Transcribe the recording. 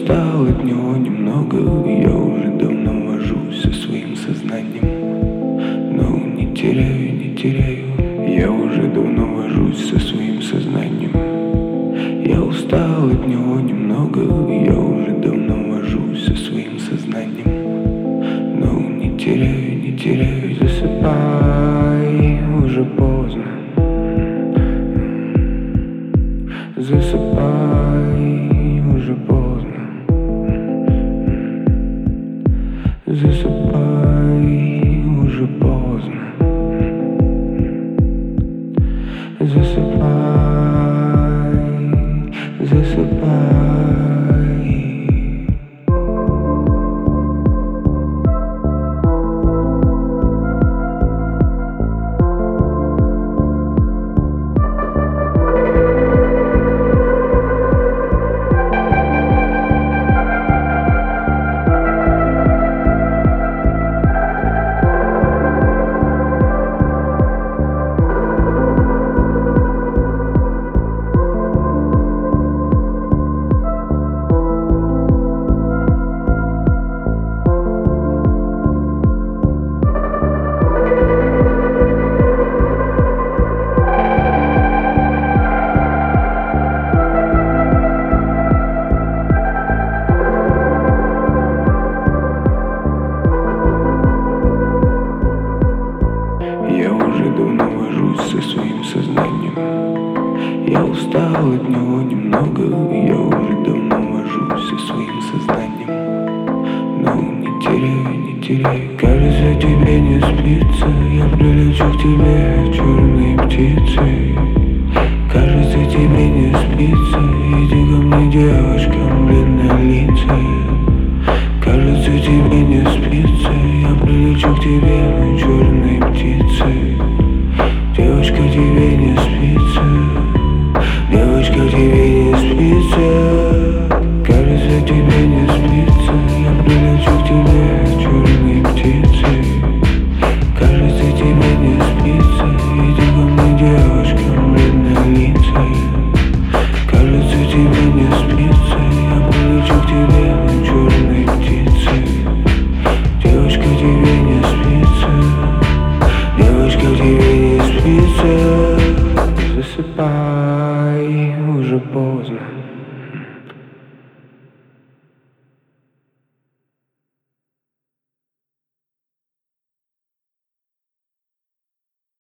устал от него немного, я уже давно вожусь со своим сознанием. Но не теряю, я уже давно вожусь со своим сознанием. Я устал от него немного, я уже давно вожусь со своим сознанием. Но не теряю, засыпай, уже поздно. Засыпай, уже поздно. Засыпай, уже поздно. Засыпай. Я уже давно вожусь со своим сознанием. Я устал от него немного, я уже давно вожусь со своим сознанием. Но не теряю, кажется, тебе не спится. Я прилечу к тебе черной птицей. Кажется, тебе не спится. Иди ко мне, девушка, бледнолицая. Кажется, тебе не спится. Я прилечу к тебе черной птицей. Девочка, тебе не спится. Девочка, тебе не спится. Кажется, тебе не спится. Я прилечу к тебе черной птицей. Кажется, тебе не спится. Иди ко мне, девушка, бледнолицая. Кажется, тебе не спится. Я прилечу к тебе черной птицей. Девочка, тебе не спится. Девочка, тебе не спится. Засыпай, уже поздно.